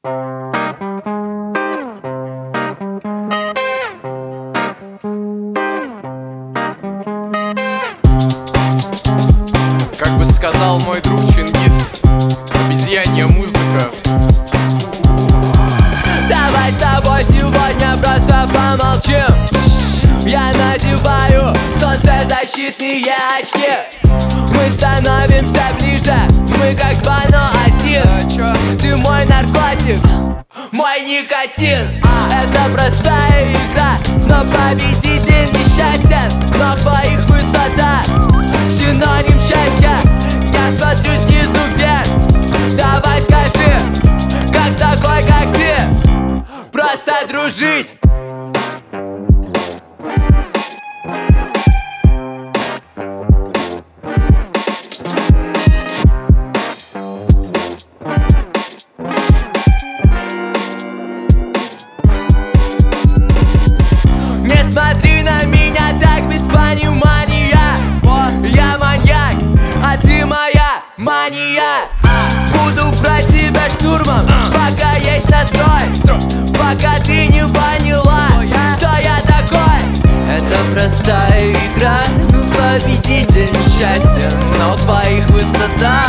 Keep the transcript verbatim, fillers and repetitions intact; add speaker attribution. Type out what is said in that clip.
Speaker 1: Как бы сказал мой друг Чингис, обезьянья музыка.
Speaker 2: Давай с тобой сегодня просто помолчим. Я надеваю солнцезащитные очки. Мы становимся ближе, мы как два, но один. Ты мой наркотик, мой никотин. Это простая игра, но победитель несчастен. Но твоих высота синоним счастья. Я смотрю снизу вверх. Давай скажи, как с такой, как ты, просто дружить. Не смотри на меня так без понимания. Я маньяк, а ты моя мания. Буду брать тебя штурмом, пока есть настрой. Пока ты не поняла, кто я такой. Это простая игра, но победитель несчастен. Но твоих высота